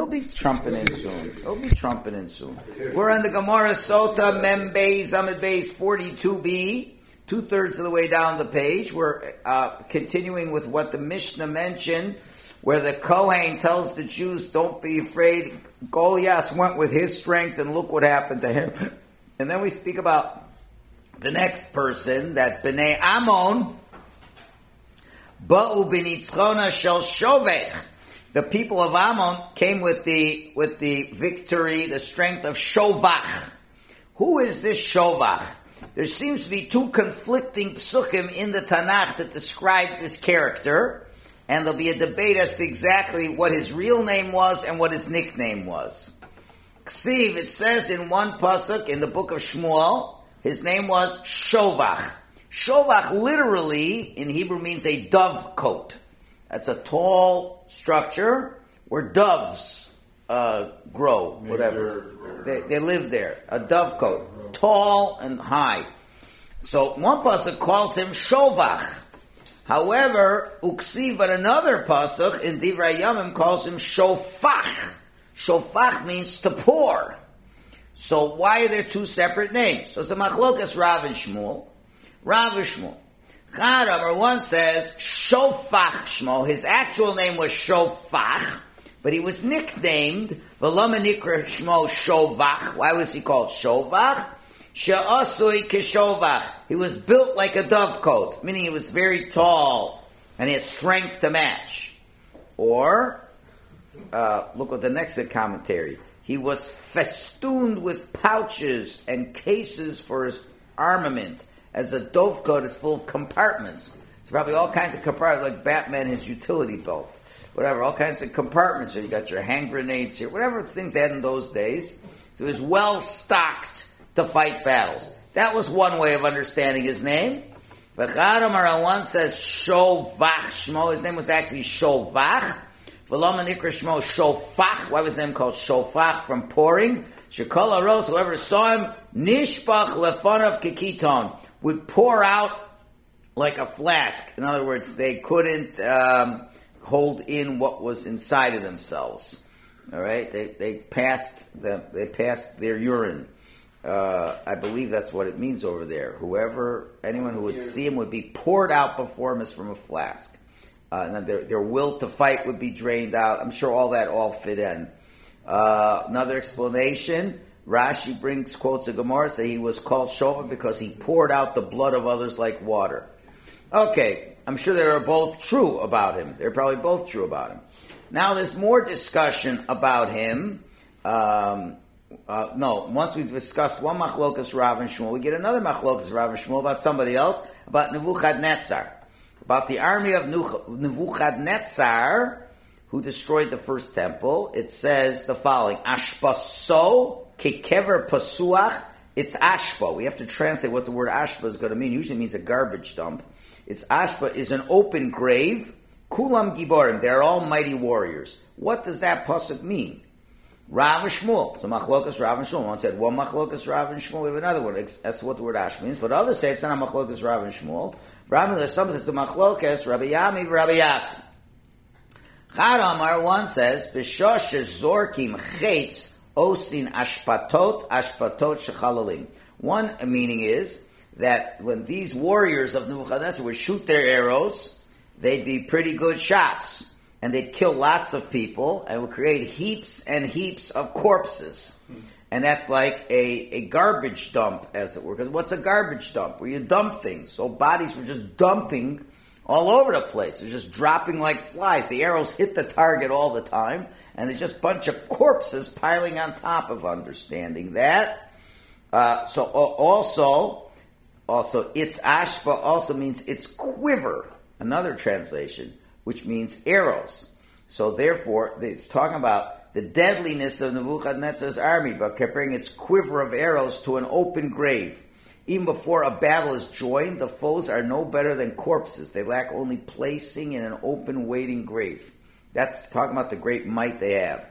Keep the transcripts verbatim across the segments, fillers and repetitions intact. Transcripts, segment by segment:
He'll be trumpeting soon. He'll be trumpeting soon. We're on the Gemara Sota Mem Beis Amid Beis forty-two b, two thirds of the way down the page. We're uh, continuing with what the Mishnah mentioned, where the Kohen tells the Jews, "Don't be afraid." Goliath went with his strength, and look what happened to him. And then we speak about the next person, that Bnei Ammon, Ba'u b'nitzchona shel shovech. The people of Ammon came with the with the victory, the strength of Shovach. Who is this Shovach? There seems to be two conflicting psukim in the Tanakh that describe this character, and there'll be a debate as to exactly what his real name was and what his nickname was. Ksiv, it says in one pasuk in the book of Shmuel, his name was Shovach. Shovach literally in Hebrew means a dove cote. That's a tall structure where doves uh, grow, whatever. They, they live there. A dove cote, tall and high. So one pasuk calls him Shovach. However, Uksiv, but another pasuk in Divrei Yamim calls him Shofach. Shofach means to pour. So why are there two separate names? So it's a machlokas Rav and Shmuel. Rav and Shmuel. Chad Amar one says Shofach Shmuel. His actual name was Shofach, but he was nicknamed V'lama Nikra Shmuel Shovach. Why was he called Shovach? She'asui Keshovach. He was built like a dovecote, meaning he was very tall and he had strength to match. Or uh, look at the next commentary. He was festooned with pouches and cases for his armament, as a dovecote is full of compartments. It's probably all kinds of compartments, like Batman, his utility belt, whatever, all kinds of compartments. So you got your hand grenades here, whatever things they had in those days. So he was well stocked to fight battles. That was one way of understanding his name. V'chad Amar one says Shovach Shmo. His name was actually Shovach. V'lama Nikra Shmo Shofach. Why was his name called Shofach? From pouring. Shekol Aros, whoever saw him, Nishbach Lefonav Kikiton, would pour out like a flask. In other words, they couldn't um, hold in what was inside of themselves. All right, they they passed the, they passed their urine. Uh, I believe that's what it means over there. Whoever, anyone who would see him would be poured out before him as from a flask. Uh, and then their, their will to fight would be drained out. I'm sure all that all fit in. Uh, another explanation, Rashi brings quotes of Gemara, say he was called Shova because he poured out the blood of others like water. Okay, I'm sure they are both true about him. They're probably both true about him. Now there's more discussion about him. Um, uh, no, once we've discussed one machlokas Rav and Shmuel, we get another machlokas Rav and Shmuel about somebody else, about Nebuchadnezzar. About the army of Nebuchadnezzar, who destroyed the first temple. It says the following: Ashpaso kekever pasuach. It's ashpa. We have to translate what the word ashpa is going to mean. Usually it means a garbage dump. It's ashpa is an open grave. Kulam giborim. They're all mighty warriors. What does that pasuk mean? Rav and Shmuel. It's a machlokas Rav and Shmuel. One said one machlokas Rav and Shmuel. We have another one as to what the word ashpa means. But others say it's not a machlokas Rav and Shmuel. Rabbi, some it's a machlokas Rabbi Yami, Rabbi Yasi. Chad Amar one says, "B'shosh zorkim chetz osin ashpatot ashpatot shechalalim." One meaning is that when these warriors of Nebuchadnezzar would shoot their arrows, they'd be pretty good shots, and they'd kill lots of people, and would create heaps and heaps of corpses. And that's like a, a garbage dump, as it were. Because what's a garbage dump? Where you dump things. So bodies were just dumping all over the place. They're just dropping like flies. The arrows hit the target all the time, and there's just a bunch of corpses piling on top of understanding that. Uh, so also, also its ashpa also means its quiver. Another translation, which means arrows. So therefore, it's talking about the deadliness of Nebuchadnezzar's army, but comparing its quiver of arrows to an open grave. Even before a battle is joined, the foes are no better than corpses. They lack only placing in an open waiting grave. That's talking about the great might they have.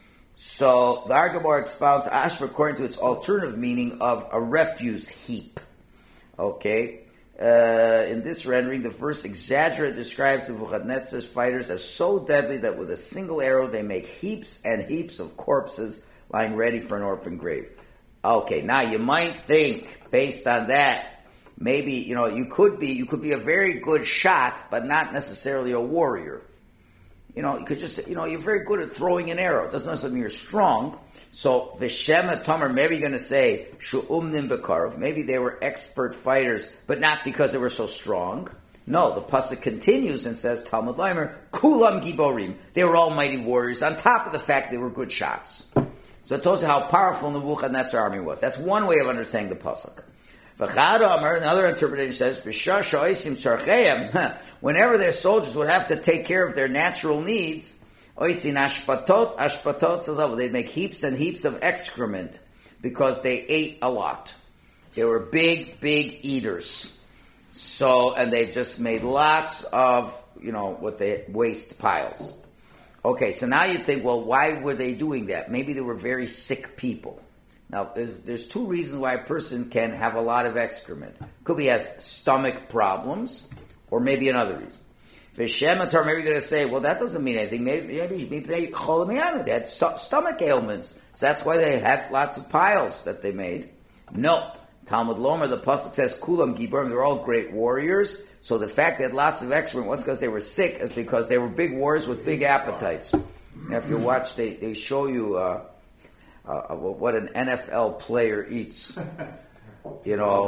So the Argamor expounds Ashva according to its alternative meaning of a refuse heap. Okay? uh, in this rendering, the verse exaggerate describes the Nebuchadnezzar's fighters as so deadly that with a single arrow they make heaps and heaps of corpses lying ready for an open grave. Okay, now you might think, based on that, maybe, you know, you could be, you could be a very good shot, but not necessarily a warrior. You know, you could just, you know, you're very good at throwing an arrow. It doesn't necessarily mean you're strong. So, V'Shem Tomer, maybe you're going to say, Shu'umnim Bekarov, maybe they were expert fighters, but not because they were so strong. No, the pasuk continues and says, Talmud Leimer, Kulam Giborim. They were all mighty warriors, on top of the fact they were good shots. So it tells you how powerful Nebuchadnezzar's army was. That's one way of understanding the pasuk. V'chad Omer, another interpretation says, B'shah Shoisim Tzarcheim, whenever their soldiers would have to take care of their natural needs, Oisin ashpatot, ashpatot says, they'd make heaps and heaps of excrement because they ate a lot. They were big, big eaters. So, and they've just made lots of, you know, what they waste piles. Okay, so now you think, well, why were they doing that? Maybe they were very sick people. Now, there's two reasons why a person can have a lot of excrement. Could be he has stomach problems, or maybe another reason. V'Shem Atar, maybe you're going to say, well, that doesn't mean anything. Maybe, maybe, maybe they cholamiyana, they had st- stomach ailments. So that's why they had lots of piles that they made. No. Talmud Lomer, the pasuk says, Kulam Giborim, they're all great warriors. So the fact they had lots of excrement wasn't because they were sick, it's because they were big warriors with big appetites. Now, if you watch, they, they show you uh, uh, what an N F L player eats. You know,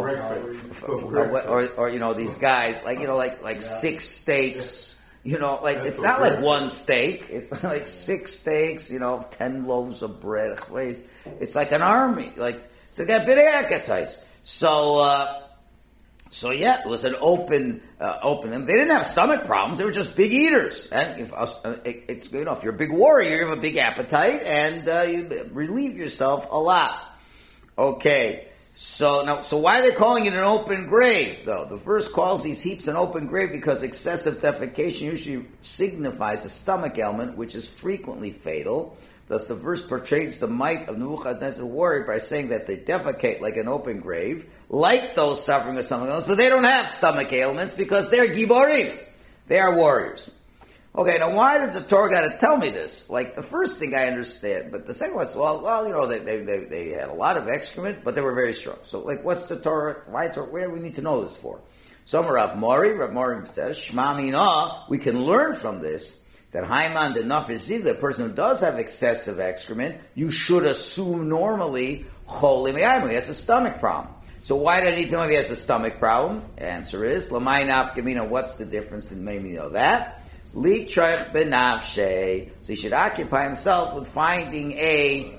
or, or, or you know, these guys like you know, like like six steaks. You know, like it's not like one steak. It's like six steaks. You know, ten loaves of bread. It's like an army. Like so, they got big appetites. So, uh, so yeah, it was an open, uh, open. They didn't have stomach problems. They were just big eaters. And if uh, it, it's you know, if you're a big warrior, you have a big appetite, and uh, you relieve yourself a lot. Okay. So now, so why are they calling it an open grave, though? The verse calls these heaps an open grave because excessive defecation usually signifies a stomach ailment, which is frequently fatal. Thus, the verse portrays the might of Nebuchadnezzar's warrior by saying that they defecate like an open grave, like those suffering with stomach ailments, but they don't have stomach ailments because they're giborim. They are warriors. Okay, now why does the Torah got to tell me this? Like, the first thing I understand, but the second one's, well, well, you know, they, they, they, they had a lot of excrement, but they were very strong. So, like, what's the Torah, why Torah, where do we need to know this for? So, Rav Mori, Rav Mori says, Shma Mina, we can learn from this, that Haiman the Nafiziv, the person who does have excessive excrement, you should assume normally, Cholim Yaimu, he has a stomach problem. So why do I need to know if he has a stomach problem? The answer is, Lamai Nafkamina, what's the difference in maybe know that? Litrach benavshe. So he should occupy himself with finding a,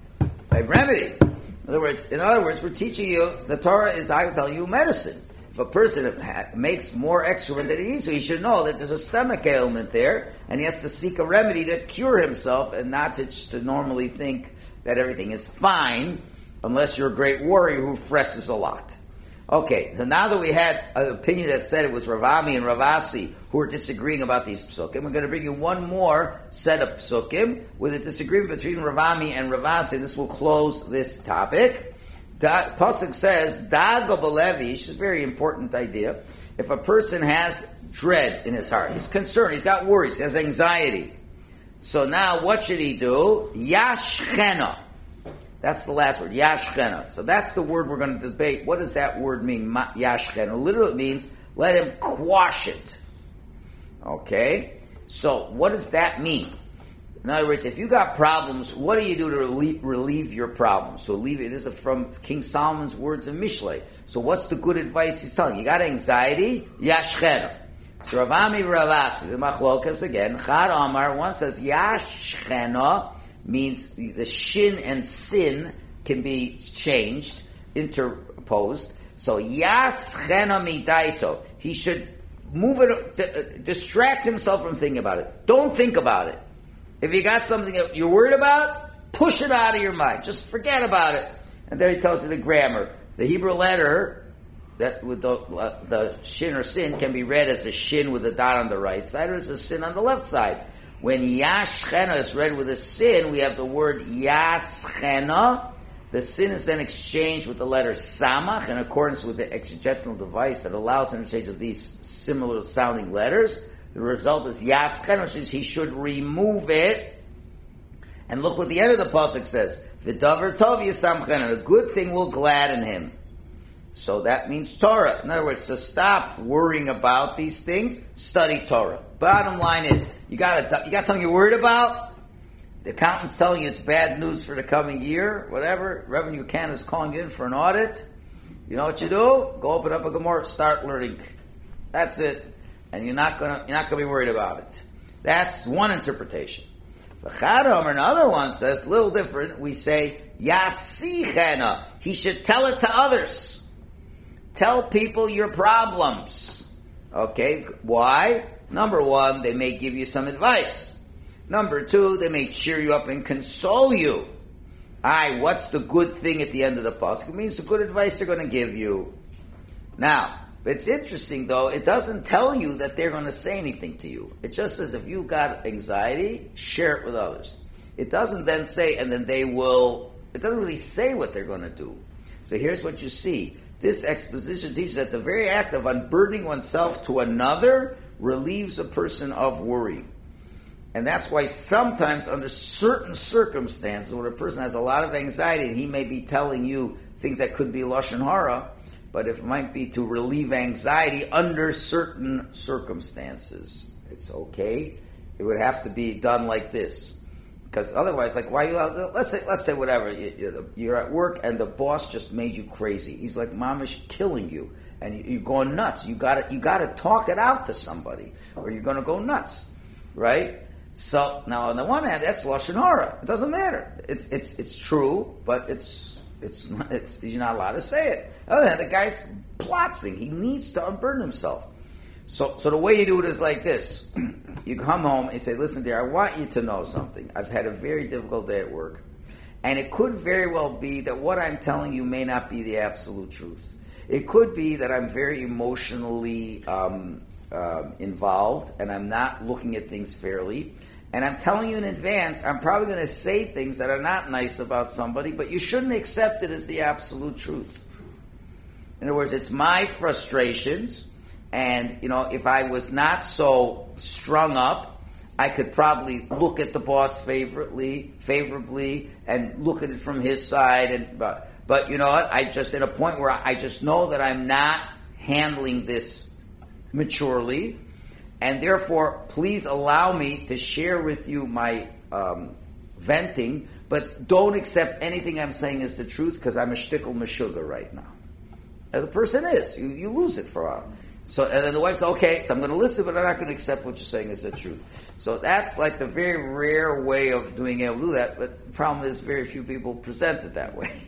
a remedy. In other words, in other words, we're teaching you, the Torah is, I will tell you, medicine. If a person ha- makes more excrement than he needs, so he should know that there's a stomach ailment there, and he has to seek a remedy to cure himself, and not to, just to normally think that everything is fine, unless you're a great warrior who fresses a lot. Okay, so now that we had an opinion that said it was Ravami and Ravasi who were disagreeing about these psukim, we're going to bring you one more set of psukim with a disagreement between Ravami and Ravasi. This will close this topic. Da, Pasuk says, Dago Balevi, which is a very important idea. If a person has dread in his heart, he's concerned, he's got worries, he has anxiety. So now what should he do? Yashchena. That's the last word, yashchena. So that's the word we're going to debate. What does that word mean, yashchena? Literally it means, let him quash it. Okay? So what does that mean? In other words, if you got problems, what do you do to relieve, relieve your problems? So relieve it. This is from King Solomon's words in Mishlei. So what's the good advice he's telling you? You got anxiety? Yashchena. So Ravami Ravasi, the machlokas again, Chad Amar, one says yashchena, means the shin and sin can be changed, interposed. So yaschena midaito, he should move it, d- distract himself from thinking about it. Don't think about it. If you got something that you're worried about, push it out of your mind. Just forget about it. And there he tells you the grammar. The Hebrew letter that with the, uh, the shin or sin can be read as a shin with a dot on the right side or as a sin on the left side. When yashchena is read with a sin, we have the word yaschena, The sin is then exchanged with the letter samach in accordance with the exegetical device that allows interchange of these similar sounding letters. The result is yaschen, which is he should remove it. And look what the end of the pasuk says: "V'davar tov yisamchen," and a good thing will gladden him. So that means Torah. In other words, to stop worrying about these things, study Torah. Bottom line is, you got a, you got something you're worried about. The accountant's telling you it's bad news for the coming year, whatever. Revenue Canada is calling you in for an audit. You know what you do? Go open up a Gemara, start learning. That's it. And you're not gonna you're not gonna be worried about it. That's one interpretation. V'chadam, another one says, a little different. We say, Yasichena. He should tell it to others. Tell people your problems. Okay, why? Number one, they may give you some advice. Number two, they may cheer you up and console you. Aye, what's the good thing at the end of the pasuk? It means the good advice they're going to give you. Now, it's interesting though, it doesn't tell you that they're going to say anything to you. It just says if you've got anxiety, share it with others. It doesn't then say, and then they will, it doesn't really say what they're going to do. So here's what you see. This exposition teaches that the very act of unburdening oneself to another relieves a person of worry. And that's why sometimes under certain circumstances, when a person has a lot of anxiety, and he may be telling you things that could be Lashon Hara, but it might be to relieve anxiety under certain circumstances. It's okay. It would have to be done like this. Because otherwise, like, why you, let's say, let's say whatever, you're at work and the boss just made you crazy. He's like, mamish killing you. And you're going nuts. You gotta, you gotta talk it out to somebody, or you're gonna go nuts. Right? So now, on the one hand, that's Lashon Hara. It doesn't matter. It's it's it's true, but it's it's, not, it's you're not allowed to say it. On the other hand, the guy's plotzing. He needs to unburden himself. So so the way you do it is like this: you come home and you say, "Listen, dear, I want you to know something. I've had a very difficult day at work, and it could very well be that what I'm telling you may not be the absolute truth. It could be that I'm very emotionally um, uh, involved, and I'm not looking at things fairly." And I'm telling you in advance, I'm probably going to say things that are not nice about somebody, but you shouldn't accept it as the absolute truth. In other words, it's my frustrations, and, you know, if I was not so strung up, I could probably look at the boss favorably, favorably, and look at it from his side. And but, but you know what? I just at a point where I just know that I'm not handling this maturely. And therefore, please allow me to share with you my um, venting, but don't accept anything I'm saying as the truth because I'm a shtickle meshuggah right now. And the person is. You, you lose it for a while. So, and then the wife says, okay, so I'm going to listen, but I'm not going to accept what you're saying as the truth. So that's like the very rare way of doing able to do that, but the problem is very few people present it that way.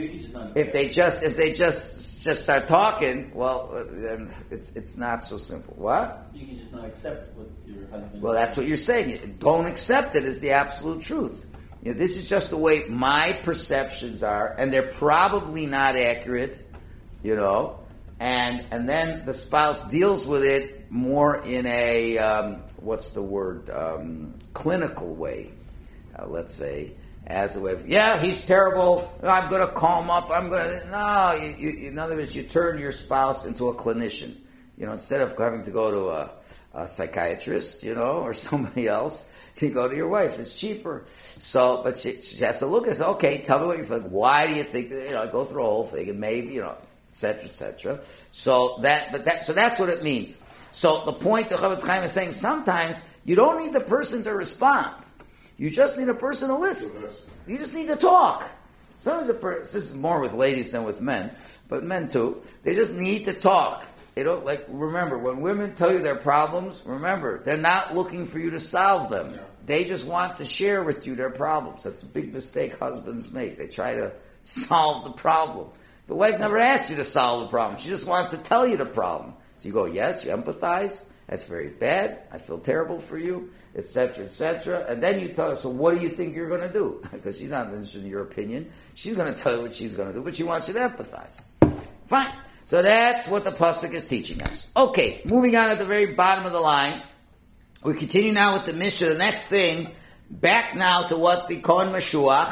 If they just if they just just start talking, well, then it's it's not so simple. What? You can just not accept what your husband. Well, that's what you're saying. Don't accept it as the absolute truth. You know, this is just the way my perceptions are, and they're probably not accurate. You know, and and then the spouse deals with it more in a um, what's the word um, clinical way. Uh, let's say. As a way of, yeah, he's terrible. I'm going to call him up. I'm going to, no. You, you, in other words, you turn your spouse into a clinician. You know, instead of having to go to a, a psychiatrist, you know, or somebody else, you go to your wife. It's cheaper. So, but she, she has to look and say, okay, tell me what you feel. Why do you think that, you know, go through a whole thing and maybe, you know, et cetera, et cetera. So that, but that, so that's what it means. So the point that Chavetz Chaim is saying, sometimes you don't need the person to respond. You just need a person to listen. You just need to talk. Sometimes a person, this is more with ladies than with men, but men too. They just need to talk. They don't like. Remember, when women tell you their problems, remember they're not looking for you to solve them. Yeah. They just want to share with you their problems. That's a big mistake husbands make. They try to solve the problem. The wife never asks you to solve the problem. She just wants to tell you the problem. So you go, yes, you empathize. That's very bad. I feel terrible for you, et cetera, et cetera. And then you tell her, so what do you think you're going to do? Because she's not interested in your opinion. She's going to tell you what she's going to do, but she wants you to empathize. Fine. So that's what the pasuk is teaching us. Okay, moving on at the very bottom of the line. We continue now with the Mishnah. The next thing, back now to what the Kohen Mashuach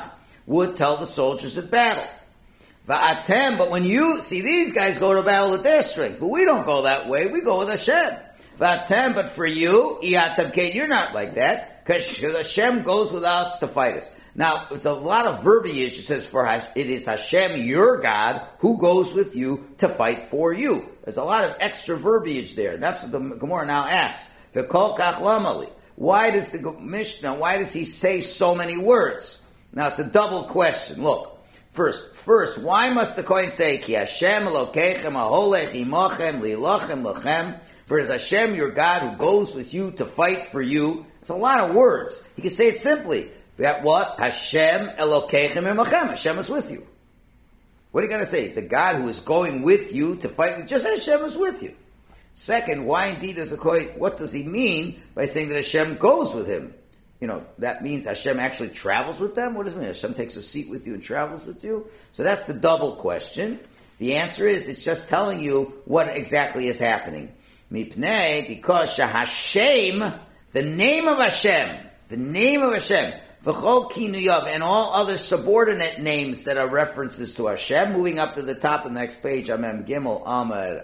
would tell the soldiers at battle. Va'atem, but when you see these guys go to battle with their strength, but we don't go that way. We go with Hashem. Va'atem, but for you, you're not like that, because Hashem goes with us to fight us. Now, it's a lot of verbiage. It says, "For it is Hashem, your God, who goes with you to fight for you." There's a lot of extra verbiage there. That's what the Gemara now asks. V'kol kach lamali. Why does the Mishnah, why does he say so many words? Now, it's a double question. Look, first, first, why must the Kohen say, Ki Hashem Elokeichem aholech imochem lilochem lochem? For it is Hashem, your God, who goes with you to fight for you. It's a lot of words. He can say it simply. That what? Hashem Elokeichem imochem. Hashem is with you. What are you going to say? The God who is going with you to fight with, just Hashem is with you. Second, why indeed does the Kohen, what does he mean by saying that Hashem goes with him? You know, that means Hashem actually travels with them? What does it mean? Hashem takes a seat with you and travels with you? So that's the double question. The answer is, it's just telling you what exactly is happening. Mipnei, because Shahashem, the name of Hashem, the name of Hashem, V'chol kinuyav, and all other subordinate names that are references to Hashem. Moving up to the top of the next page, Amem Gimel Amar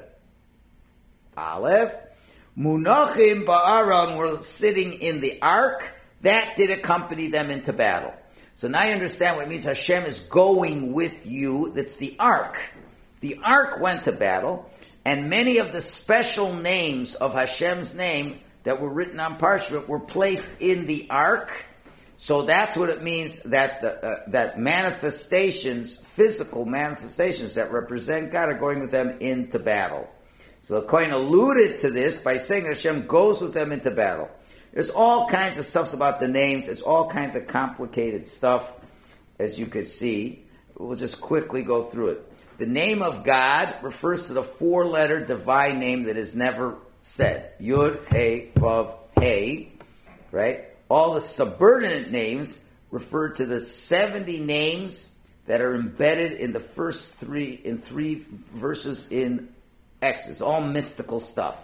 Aleph. Munachim ba'aron were sitting in the ark. That did accompany them into battle. So now you understand what it means. Hashem is going with you. That's the ark. The ark went to battle, and many of the special names of Hashem's name that were written on parchment were placed in the ark. So that's what it means that the, uh, that manifestations, physical manifestations that represent God, are going with them into battle. So the Kohen alluded to this by saying that Hashem goes with them into battle. There's all kinds of stuff about the names. It's all kinds of complicated stuff, as you could see. We'll just quickly go through it. The name of God refers to the four-letter divine name that is never said. Yud, He, Vav, He, right? All the subordinate names refer to the seventy names that are embedded in the first three, in three verses in Exodus. All mystical stuff.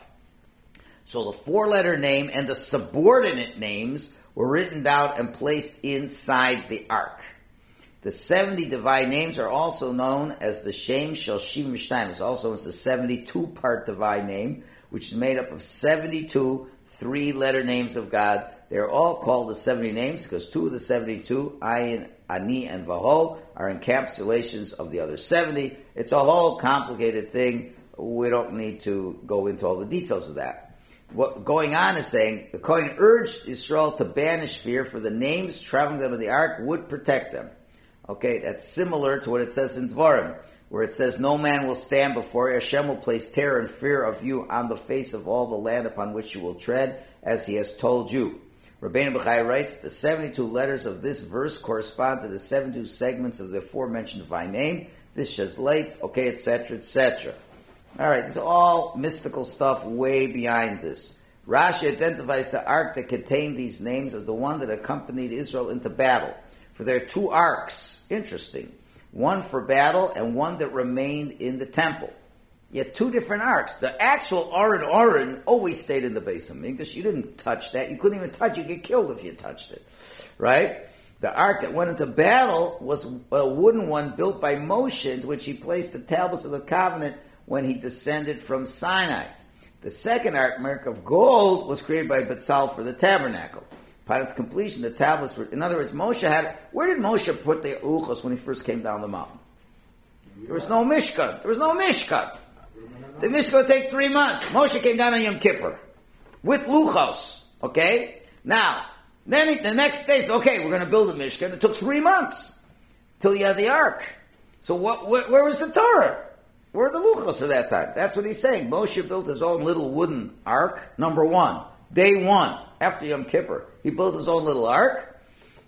So the four-letter name and the subordinate names were written down and placed inside the ark. The seventy divine names are also known as the Shem Shel Shivim V'Shnayim. It's also as the seventy-two part divine name, which is made up of seventy-two three-letter names of God. They're all called the seventy names because two of the seventy-two, Ayin, Ani, and Vaho, are encapsulations of the other seventy. It's a whole complicated thing. We don't need to go into all the details of that. What going on is saying, the Kohen urged Israel to banish fear, for the names traveling them in the ark would protect them. Okay, that's similar to what it says in Dvarim, where it says, no man will stand before you. Hashem will place terror and fear of you on the face of all the land upon which you will tread, as he has told you. Rabbeinu Bechai writes, the seventy-two letters of this verse correspond to the seventy-two segments of the aforementioned divine name. This is late, okay, et cetera, et cetera. All right, it's all mystical stuff way behind this. Rashi identifies the ark that contained these names as the one that accompanied Israel into battle. For there are two arks, interesting, one for battle and one that remained in the temple. Yet two different arks. The actual Aron Aron always stayed in the Beis Hamikdash. You didn't touch that. You couldn't even touch it. You'd get killed if you touched it. Right? The ark that went into battle was a wooden one built by Moshe, into which he placed the tablets of the covenant when he descended from Sinai. The second ark, made of gold, was created by Betzalel for the tabernacle. Upon its completion, the tablets were, in other words, Moshe had, where did Moshe put the Luchos when he first came down the mountain? There was no Mishkan. There was no Mishkan. The Mishkan would take three months. Moshe came down on Yom Kippur with Luchos. Okay? Now, then he, the next day, said, okay, we're going to build a Mishkan. It took three months till you had the ark. So what? Where, where was the Torah? Where are the Luchos for that time? That's what he's saying. Moshe built his own little wooden ark, number one. Day one, after Yom Kippur. He built his own little ark.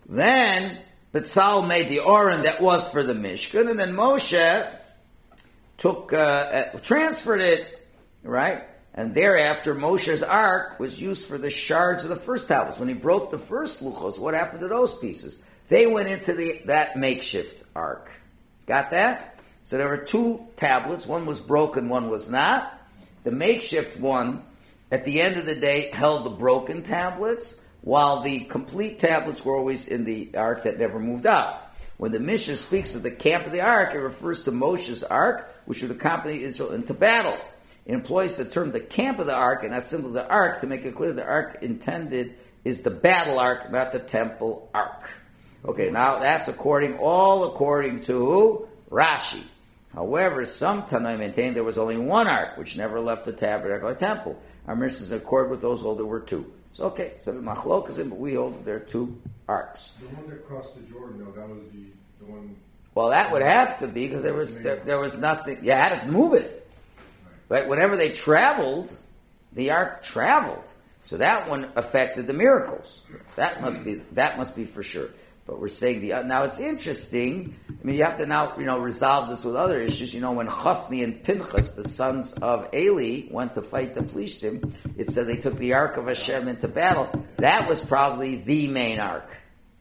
Then, Betzalel made the Aron that was for the Mishkan. And then Moshe took, uh, uh, transferred it, right? And thereafter, Moshe's ark was used for the shards of the first tablets. When he broke the first Luchos, what happened to those pieces? They went into the that makeshift ark. Got that? So there were two tablets. One was broken, one was not. The makeshift one, at the end of the day, held the broken tablets, while the complete tablets were always in the ark that never moved out. When the Mishnah speaks of the camp of the ark, it refers to Moshe's ark, which would accompany Israel into battle. It employs the term the camp of the ark and not simply the ark to make it clear the ark intended is the battle ark, not the temple ark. Okay, now that's according, all according to Rashi. However, some Tanai maintain there was only one ark, which never left the tabernacle or temple. Our Mishnahs accord with those hold there were two. So okay, so the Machlok is in, but we hold that there are two arks. The one that crossed the Jordan, though, that was the, the one... Well, that would have to be, because there was there, there was nothing, you had to move it. Right? Whenever they traveled, the ark traveled. So that one affected the miracles. That must be that must be for sure. But we're saying the now it's interesting. I mean, you have to now you know resolve this with other issues. You know, when Chofni and Pinchas, the sons of Eli, went to fight the Plishtim, it said they took the ark of Hashem into battle. That was probably the main ark.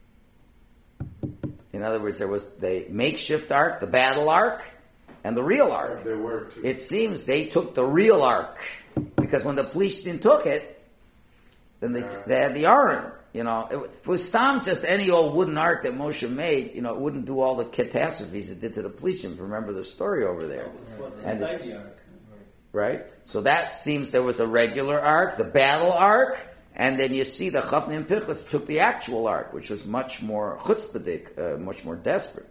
In other words, there was the makeshift ark, the battle ark, and the real ark. There were two. It seems they took the real ark because when the Plishtim took it, then they, they had the Aron. You know, if it was Stam just any old wooden ark that Moshe made, you know, it wouldn't do all the catastrophes it did to the Plishtim. Remember the story over there. It was And inside the- the ark. Right? So that seems there was a regular ark, the battle ark, and then you see the Chofni and Pinchas took the actual ark, which was much more chutzpahdik, uh, much more desperate.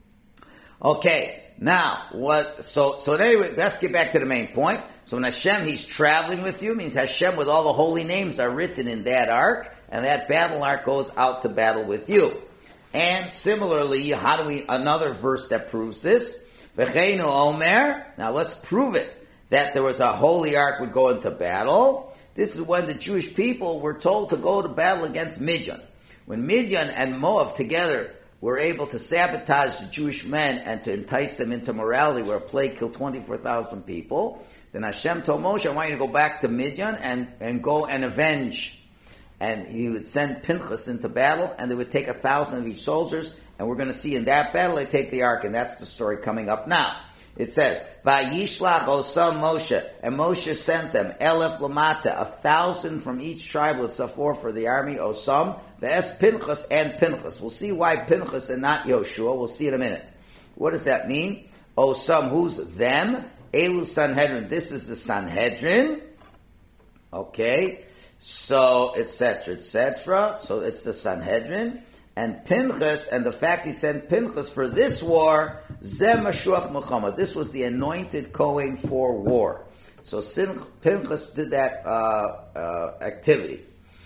Okay, now, what, so, so anyway, let's get back to the main point. So when Hashem, He's traveling with you, means Hashem with all the holy names are written in that ark, and that battle ark goes out to battle with you. And similarly, how do we, another verse that proves this, V'cheinu Omer, now let's prove it, that there was a holy ark would go into battle. This is when the Jewish people were told to go to battle against Midian. When Midian and Moab together were able to sabotage the Jewish men and to entice them into morality, where a plague killed twenty-four thousand people, then Hashem told Moshe, I want you to go back to Midian and, and go and avenge. And he would send Pinchas into battle, and they would take a thousand of each soldiers, and we're going to see in that battle they take the ark, and that's the story coming up now. It says, Vayishlach osam Moshe, and Moshe sent them, Elef Lamata, a thousand from each tribe with Safor for the army, Osam, V'es Pinchas and Pinchas. We'll see why Pinchas and not Yoshua, we'll see in a minute. What does that mean? Osam, who's them? Elu Sanhedrin, this is the Sanhedrin. Okay, so, et cetera, et cetera. So it's the Sanhedrin. And Pinchas, and the fact he sent Pinchas for this war, Zeh Mashuach Muhammad. This was the anointed Kohen for war. So Sin- Pinchas did that uh, uh, activity.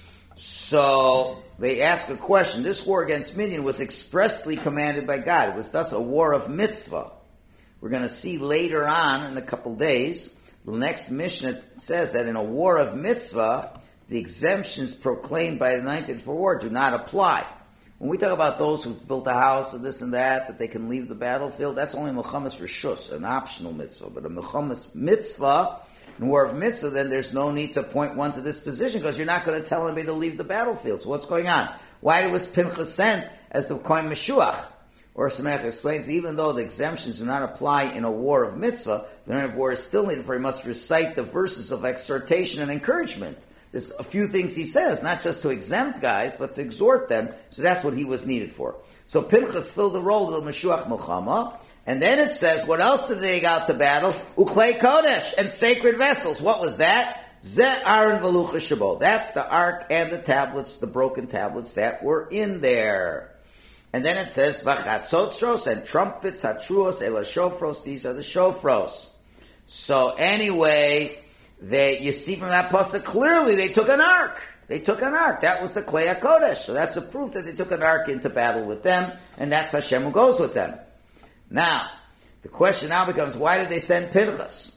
So they ask a question. This war against Midian was expressly commanded by God. It was thus a war of mitzvah. We're going to see later on in a couple days, the next Mishnah says that in a war of mitzvah, the exemptions proclaimed by the anointed for war do not apply. When we talk about those who built a house and this and that, that they can leave the battlefield, that's only Mechamas Rishus, an optional mitzvah. But a Mechamas mitzvah, in war of mitzvah, then there's no need to point one to this position because you're not going to tell anybody to leave the battlefield. So what's going on? Why was Pinchas sent as the Kohen Meshuach? Or Samech explains, even though the exemptions do not apply in a war of mitzvah, the man of war is still needed for he must recite the verses of exhortation and encouragement. There's a few things he says, not just to exempt guys, but to exhort them. So that's what he was needed for. So Pinchas filled the role of the Meshuach Milchama. And then it says, what else did they go out to battle? Uklei Kodesh, and sacred vessels. What was that? Ze Aaron Velucha Shabo. That's the ark and the tablets, the broken tablets that were in there. And then it says, Vachatzotros, and trumpets, Hatruos, Ela Shofros. These are the Shofros. So anyway, they, you see from that pasuk clearly they took an ark. They took an ark. That was the Klei HaKodesh. So that's a proof that they took an ark into battle with them, and that's Hashem who goes with them. Now, the question now becomes, why did they send Pinchas?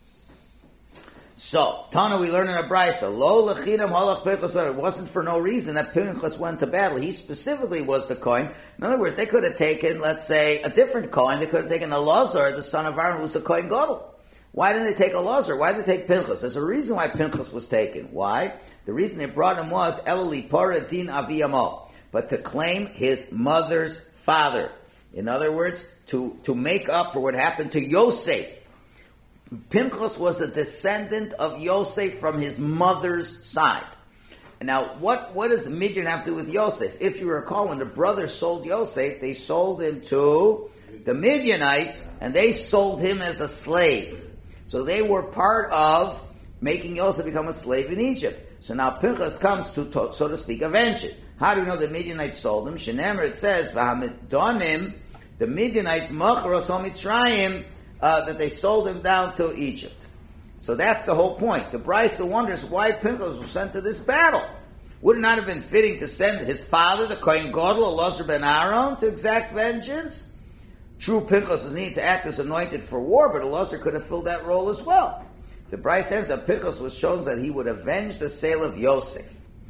So, Tana, we learn in a Brisa, Lo lechinam halach Pinchas. It wasn't for no reason that Pinchas went to battle. He specifically was the Kohen. In other words, they could have taken, let's say, a different Kohen. They could have taken Elazar, the son of Aaron, who was the Kohen Gadol. Why didn't they take Elazar? Why did they take Pinchas? There's a reason why Pinchas was taken. Why? The reason they brought him was Elali Para Din Aviyamo, but to claim his mother's father. In other words, to, to make up for what happened to Yosef. Pinchas was a descendant of Yosef from his mother's side. Now, what, what does Midian have to do with Yosef? If you recall, when the brothers sold Yosef, they sold him to the Midianites, and they sold him as a slave. So they were part of making Yosef become a slave in Egypt. So now Pinchas comes to, to so to speak, avenge it. How do we know the Midianites sold him? Shenemer, it says, V'hamidonim, the Midianites, Macharos HaMitzrayim, uh, that they sold him down to Egypt. So that's the whole point. The Brisa wonders why Pinchas was sent to this battle. Would it not have been fitting to send his father, the Kohen Gadol, Elazar ben Aaron, to exact vengeance? True, Pinchas was needed to act as anointed for war, but Elazar could have filled that role as well. The Brisa ends up Pinchas was chosen that he would avenge the sale of Yosef.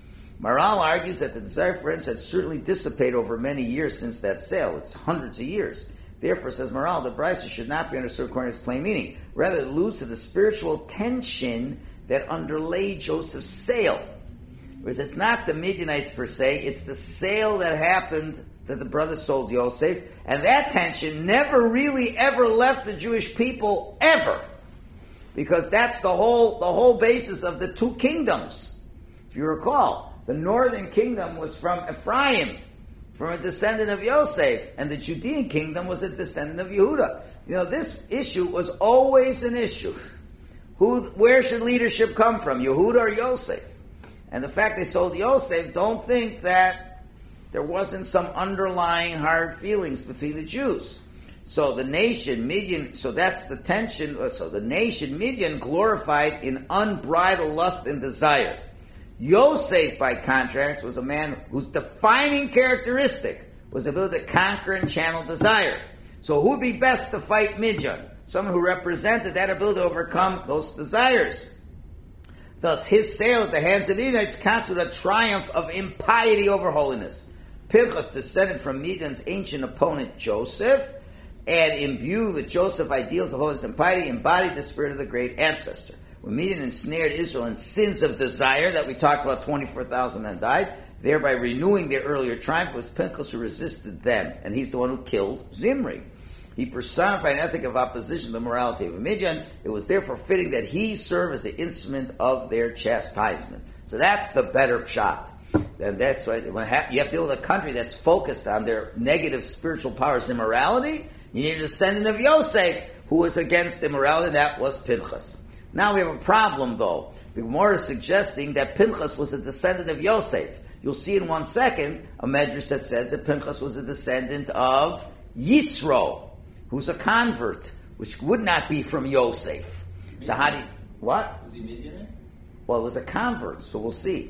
Maral argues that the desire for vengeance had certainly dissipated over many years since that sale. It's hundreds of years. Therefore, says Maral, the Brisa should not be understood according to its plain meaning. Rather, it alludes to the spiritual tension that underlay Joseph's sale. Whereas it's not the Midianites per se, it's the sale that happened that the brothers sold Yosef, and that tension never really ever left the Jewish people, ever. Because that's the whole the whole basis of the two kingdoms. If you recall, the northern kingdom was from Ephraim, from a descendant of Yosef, and the Judean kingdom was a descendant of Yehuda. You know, this issue was always an issue. Who, where should leadership come from, Yehuda or Yosef? And the fact they sold Yosef, don't think that there wasn't some underlying hard feelings between the Jews. So the nation, Midian, so that's the tension, so the nation, Midian, glorified in unbridled lust and desire. Yosef, by contrast, was a man whose defining characteristic was the ability to conquer and channel desire. So who would be best to fight Midian? Someone who represented that ability to overcome those desires. Thus, his sale at the hands of Midianites constituted a triumph of impiety over holiness. Pinchas descended from Midian's ancient opponent Joseph, and imbued with Joseph ideals of holiness and piety, embodied the spirit of the great ancestor. When Midian ensnared Israel in sins of desire, that we talked about, twenty-four thousand men died, thereby renewing their earlier triumph, was Pinchas who resisted them, and he's the one who killed Zimri. He personified an ethic of opposition to the morality of Midian. It was therefore fitting that he serve as the instrument of their chastisement. So that's the better shot. And that's why when you have to deal with a country that's focused on their negative spiritual powers, immorality, you need a descendant of Yosef who was against immorality. That was Pinchas. Now we have a problem, though. The Gemara is suggesting that Pinchas was a descendant of Yosef. You'll see in one second a medrash that says that Pinchas was a descendant of Yisro, who's a convert, which would not be from Yosef. So how do you, what? Was he Midianite? Well, it was a convert, so we'll see.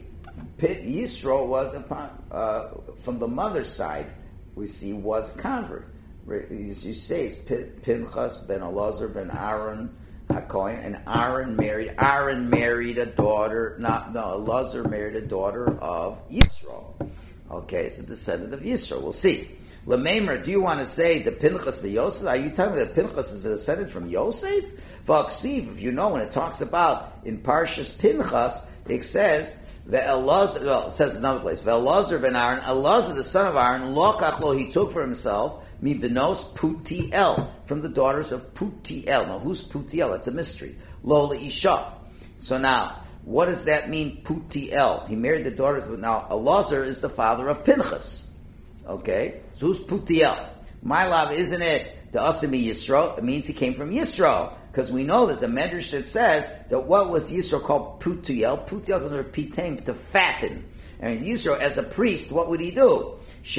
Yisro was a, uh, from the mother's side, we see was a convert. You say it's Pinchas ben Elazar ben Aaron HaKohen, and Aaron married. Aaron married a daughter. Not no. Elazar married a daughter of Yisro. Okay, so descendant of Yisro. We'll see. Lemeimer, do you want to say the Pinchas of Yosef? Are you telling me that Pinchas is a descendant from Yosef? V'aksiv, if you know, when it talks about in Parshas Pinchas, it says the Elazar. Well, it says another place. Elazar ben Aaron, Elazar the son of Aaron, lokach lo, he took for himself. Mi benos Putiel, from the daughters of Putiel. Now, who's Putiel? That's a mystery. Lola Isha. So now, what does that mean, Putiel? He married the daughters of... Now, Elazar is the father of Pinchas. Okay? So who's Putiel? My love, isn't it the Asimi Yisro? It means he came from Yisro. Because we know there's a medrash that says that what was Yisro called Putiel? Putiel was pitem, to fatten. And Yisro, as a priest, what would he do? He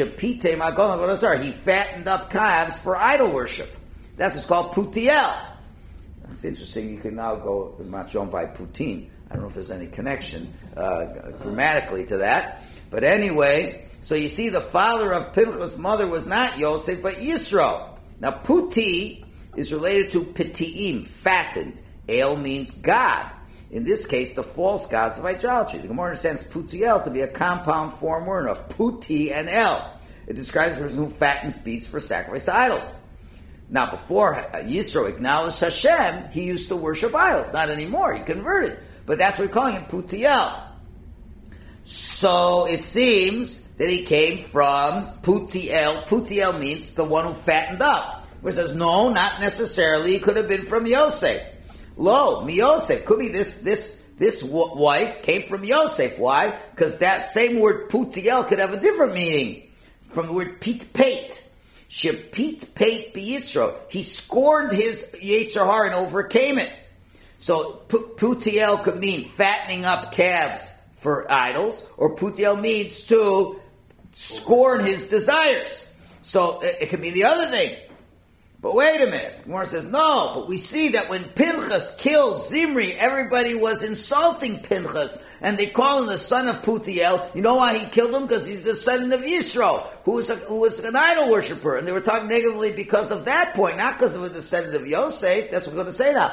fattened up calves for idol worship. That's what's called Putiel. That's interesting. You can now go the Machon by Putin. I don't know if there's any connection uh, grammatically to that. But anyway, so you see the father of Pinchas' mother was not Yosef, but Yisro. Now Puti is related to Pitiim, fattened. El means God. In this case, the false gods of idolatry. The Gemara understands Putiel to be a compound form word of Puti and El. It describes a person who fattens beasts for sacrifice to idols. Now, before Yisro acknowledged Hashem, he used to worship idols. Not anymore. He converted. But that's what we're calling him, Putiel. So it seems that he came from Putiel. Putiel means the one who fattened up. Which says, no, not necessarily. He could have been from Yosef. Lo, mi Yosef. Could be this, this This w- wife came from Yosef. Why? Because that same word putiel could have a different meaning from the word pit pate. Shepit pate biyitzro. He scorned his Yetzer Hara and overcame it. So p- putiel could mean fattening up calves for idols, or putiel means to scorn his desires. So it, it could be the other thing. But wait a minute. Gemara says, no, but we see that when Pinchas killed Zimri, everybody was insulting Pinchas, and they call him the son of Putiel. You know why he killed him? Because he's the son of Yisro, who was, a, who was an idol worshiper. And they were talking negatively because of that point, not because of a descendant of Yosef. That's what we're going to say now.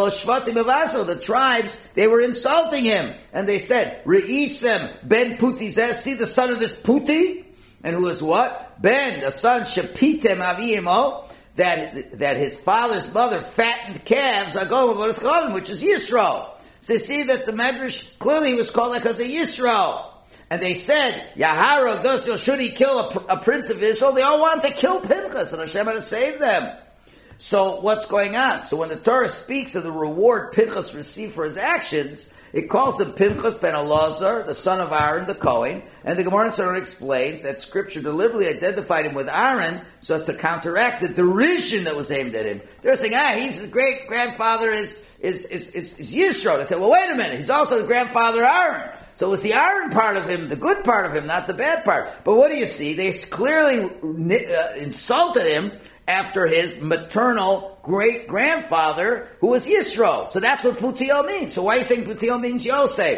The tribes, they were insulting him. And they said, Re'isem ben Putizeh, see the son of this Puti? And who is what? Ben, the son, Shepitem Aviimo, that that his father's mother fattened calves, which is Yisro. So you see that the Medrash, clearly he was called that because of Yisro. And they said, Yahara Dosio, should he kill a, a prince of Israel? They all wanted to kill Pinchas, and Hashem had to save them. So what's going on? So when the Torah speaks of the reward Pinchas received for his actions, it calls him Pinchas ben Elazar, the son of Aaron, the Kohen, and the Gemara Tzara explains that Scripture deliberately identified him with Aaron so as to counteract the derision that was aimed at him. They're saying, ah, he's his great grandfather is is is is, is Yisro. They said, well, wait a minute, he's also the grandfather Aaron. So it was the Aaron part of him, the good part of him, not the bad part. But what do you see? They clearly uh, insulted him after his maternal great-grandfather, who was Yisro. So that's what Putiel means. So why are you saying Putiel means Yosef?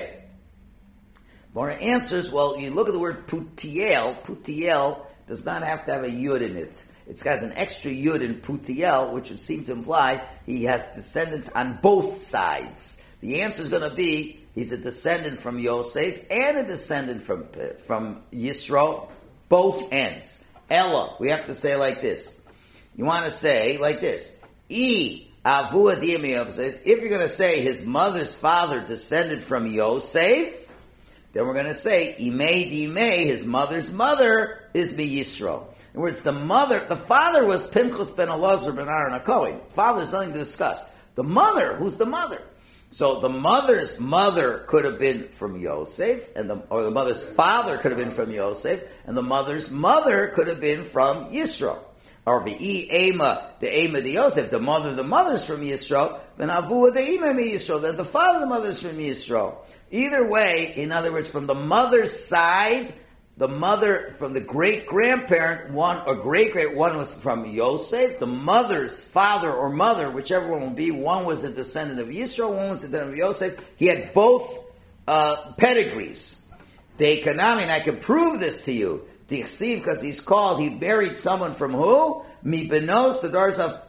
Mora answers, well, you look at the word Putiel. Putiel does not have to have a yud in it. It has an extra yud in Putiel, which would seem to imply he has descendants on both sides. The answer is going to be he's a descendant from Yosef and a descendant from, from Yisro, both ends. Ella, we have to say like this. You want to say like this. E Avua Diyamiyov says, if you're going to say his mother's father descended from Yosef, then we're going to say Imei Dimei, his mother's mother is Mi Yisro. In other words, the mother, the father was Pinchas ben Elazar ben Aaron HaKohen. Father is nothing to discuss. The mother, who's the mother? So the mother's mother could have been from Yosef, and the, or the mother's father could have been from Yosef, and the mother's mother could have been from Yisro. Or the ema, the ema de Yosef, the mother, the mother's from Yisro, then avua the ema mi Yisro, then the father, the mother's from Yisro. Either way, in other words, from the mother's side, the mother, from the great-grandparent, one, or great-great, one was from Yosef, the mother's father or mother, whichever one will be, one was a descendant of Yisro, one was a descendant of Yosef. He had both uh, pedigrees. Dekanami, and I can prove this to you. Dichsiv, because he's called, he buried someone from who? Mi benos, the daughters of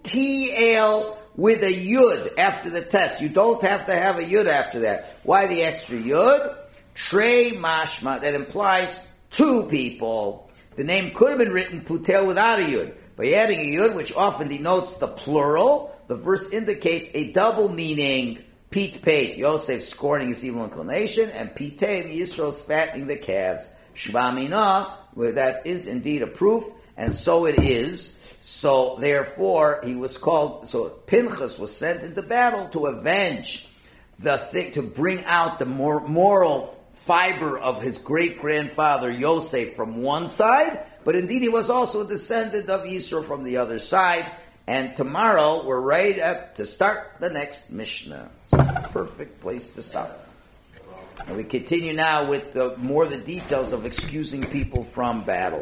Putiel, with a yud after the test. You don't have to have a yud after that. Why the extra yud? Trey mashma, that implies two people. The name could have been written Putiel without a yud. By adding a yud, which often denotes the plural, the verse indicates a double meaning. Pete Pate, Yosef scorning his evil inclination, and Pete Yisro's fattening the calves. Shvamina, where that is indeed a proof, and so it is. So therefore, he was called. So Pinchas was sent into battle to avenge the thing, to bring out the more moral fiber of his great grandfather Yosef from one side, but indeed he was also a descendant of Yisro from the other side. And tomorrow we're right up to start the next Mishnah. Perfect place to stop. And we continue now with the, more the details of excusing people from battle.